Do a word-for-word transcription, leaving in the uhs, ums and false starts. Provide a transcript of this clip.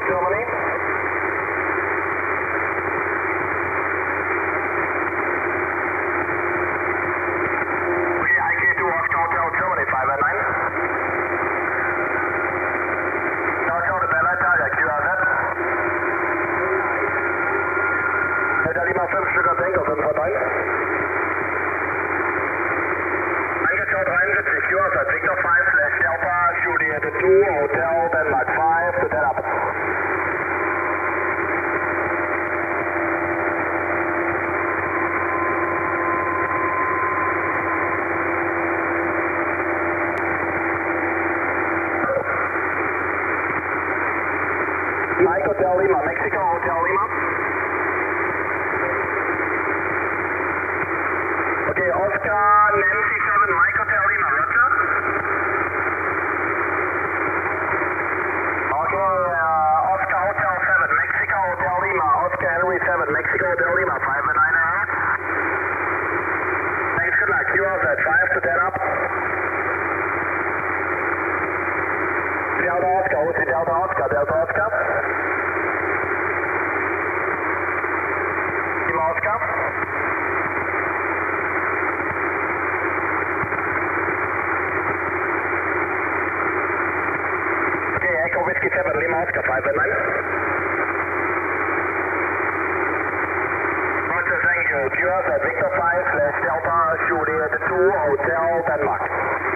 Germany. Okay, I K two Oscar Hotel Germany, five and nine. Delta to Bella Italia, Q R Z. Delta Lima fünf Sugar Tango, fünf und neun. Angeschaut dreiundsiebzig, Q R Z, Victor five slash Delta, Juliet two, Hotel Denmark five, to ten up. Mike Hotel Lima, Mexico Hotel Lima. Okay, Oscar Nancy seven, Mike Hotel Lima, Roger. Okay, uh, Oscar Hotel seven, Mexico Hotel Lima, Oscar Henry seven, Mexico Hotel Lima, five and nine ahead. Thanks, good luck. Q R Z, five to ten up. Delta Oscar, O C Delta Oscar, Delta Oscar. Lima Oscar. Okay, Echo Whiskey seven, Lima Oscar, five and nine. Roger, thank you. Q R Z, Victor five slash Delta, Juliet two, Hotel Denmark.